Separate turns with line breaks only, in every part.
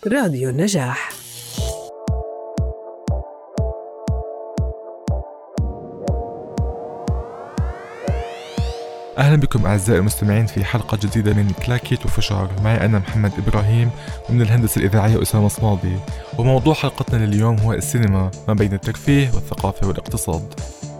راديو النجاح.
أهلا بكم أعزائي المستمعين في حلقة جديدة من كلاكيت وفشار. معي أنا محمد إبراهيم، ومن الهندسة الإذاعية أسامة صمادي. وموضوع حلقتنا لليوم هو السينما ما بين الترفيه والثقافة والاقتصاد.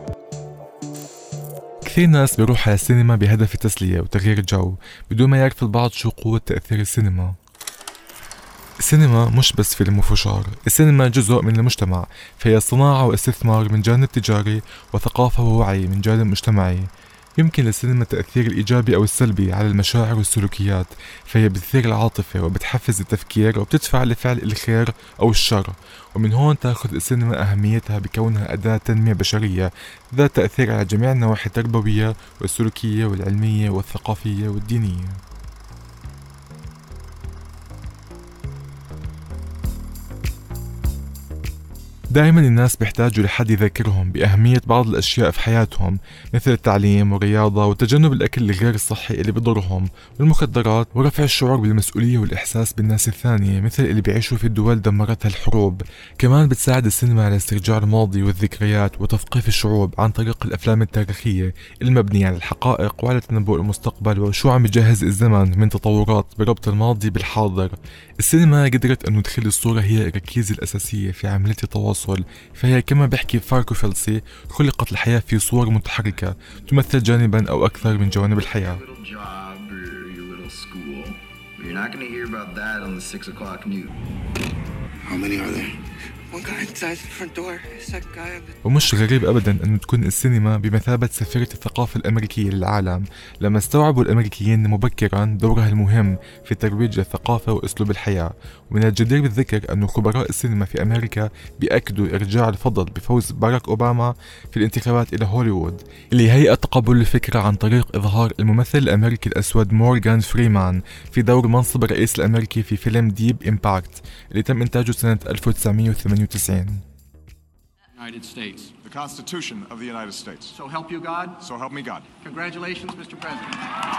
كثير ناس بيروح على السينما بهدف التسلية وتغيير الجو بدون ما يعرف البعض شو قوة تأثير السينما. السينما مش بس فيلم وفشار، السينما جزء من المجتمع، فهي صناعة واستثمار من جانب تجاري، وثقافة ووعي من جانب مجتمعي. يمكن للسينما التأثير الإيجابي أو السلبي على المشاعر والسلوكيات، فهي بتثير العاطفة وبتحفز التفكير وبتدفع لفعل الخير أو الشر. ومن هون تأخذ السينما أهميتها بكونها أداة تنمية بشرية ذات تأثير على جميع النواحي التربوية والسلوكية والعلمية والثقافية والدينية. دائما الناس بيحتاجوا لحد يذكرهم بأهمية بعض الأشياء في حياتهم، مثل التعليم والرياضة وتجنب الأكل الغير الصحي اللي بيضرهم والمخدرات، ورفع الشعور بالمسؤولية والإحساس بالناس الثانية مثل اللي بيعيشوا في الدول دمرتها الحروب. كمان بتساعد السينما على استرجاع الماضي والذكريات وتثقيف الشعوب عن طريق الأفلام التاريخية المبنية على الحقائق وعلى تنبؤ المستقبل وشو عم يجهز الزمن من تطورات بربط الماضي بالحاضر. السينما قدرت أن تخلي الصورة هي الركيزة الأساسية في عملية التواصل، فهي كما بيحكي فاركو فيلسي: خلقت الحياة في صور متحركة تمثل جانبا أو أكثر من جوانب الحياة. ومش غريب أبدا أن تكون السينما بمثابة سفيرة الثقافة الأمريكية للعالم، لما استوعبوا الأمريكيين مبكرا دورها المهم في ترويج الثقافة وأسلوب الحياة. ومن الجدير بالذكر أن خبراء السينما في أمريكا بيأكدوا إرجاع الفضل بفوز باراك أوباما في الانتخابات إلى هوليوود، اللي هيئة تقبل الفكرة عن طريق إظهار الممثل الأمريكي الأسود مورغان فريمان في دور منصب الرئيس الأمريكي في فيلم ديب إمباكت اللي تم إنتاجه سنة 1998.
United States.
The Constitution of the United States.
So help you God?
So help me God.
Congratulations, Mr. President.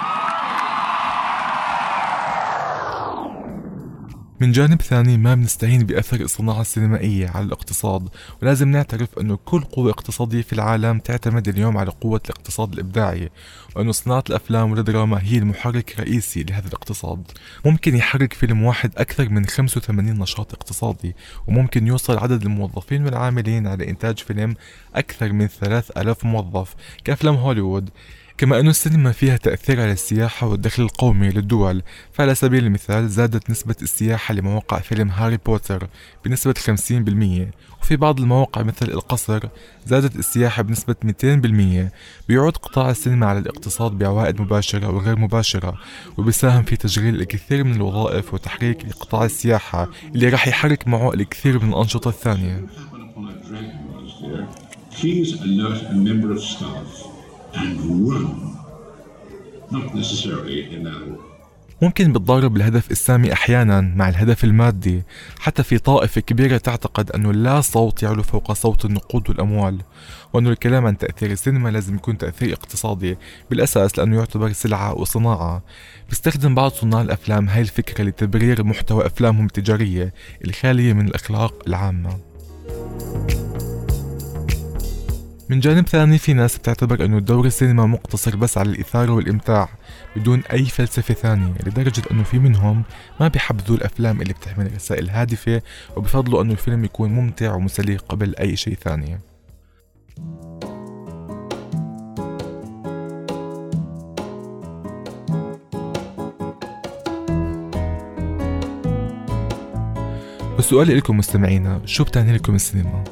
من جانب ثاني ما بنستهين بأثر الصناعة السينمائية على الاقتصاد، ولازم نعترف أنه كل قوة اقتصادية في العالم تعتمد اليوم على قوة الاقتصاد الإبداعي، وأنه صناعة الأفلام والدراما هي المحرك الرئيسي لهذا الاقتصاد. ممكن يحرك فيلم واحد أكثر من 85 نشاط اقتصادي، وممكن يوصل عدد الموظفين والعاملين على إنتاج فيلم أكثر من 3000 موظف كأفلام هوليوود. كما أن السينما فيها تأثير على السياحة والدخل القومي للدول، فعلى سبيل المثال زادت نسبة السياحة لمواقع فيلم هاري بوتر بنسبة 50%، وفي بعض المواقع مثل القصر زادت السياحة بنسبة 200%. بيعود قطاع السينما على الاقتصاد بعوائد مباشرة وغير مباشرة، وبيساهم في تشغيل الكثير من الوظائف وتحريك قطاع السياحة اللي راح يحرك معه الكثير من الأنشطة الثانية. ممكن بتضارب الهدف السامي أحيانا مع الهدف المادي، حتى في طائفة كبيرة تعتقد أنه لا صوت يعلو فوق صوت النقود والأموال، وأنه الكلام عن تأثير السينما لازم يكون تأثير اقتصادي بالأساس لأنه يعتبر سلعة وصناعة. بيستخدم بعض صناع الأفلام هاي الفكرة لتبرير محتوى أفلامهم التجارية الخالية من الأخلاق العامة. من جانب ثاني في ناس بتعتبر أنه دور السينما مقتصر بس على الإثارة والإمتاع بدون أي فلسفة ثانية، لدرجة أنه في منهم ما بيحبذوا الأفلام اللي بتحمل رسائل هادفة، وبفضلوا أنه الفيلم يكون ممتع ومسلي قبل أي شيء ثاني. والسؤال لكم مستمعينا، شو بتعني لكم السينما؟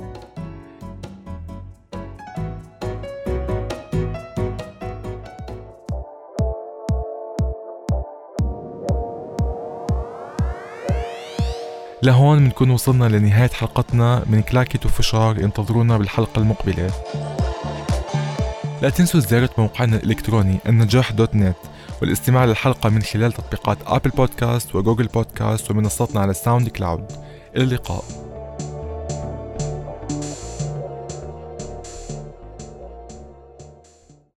لهون بنكون وصلنا لنهاية حلقتنا من كلاكيت وفشار. انتظرونا بالحلقة المقبلة. لا تنسوا زيارة موقعنا الإلكتروني النجاح.net والاستماع للحلقة من خلال تطبيقات آبل بودكاست وجوجل بودكاست ومنصتنا على ساوند كلاود. إلى اللقاء.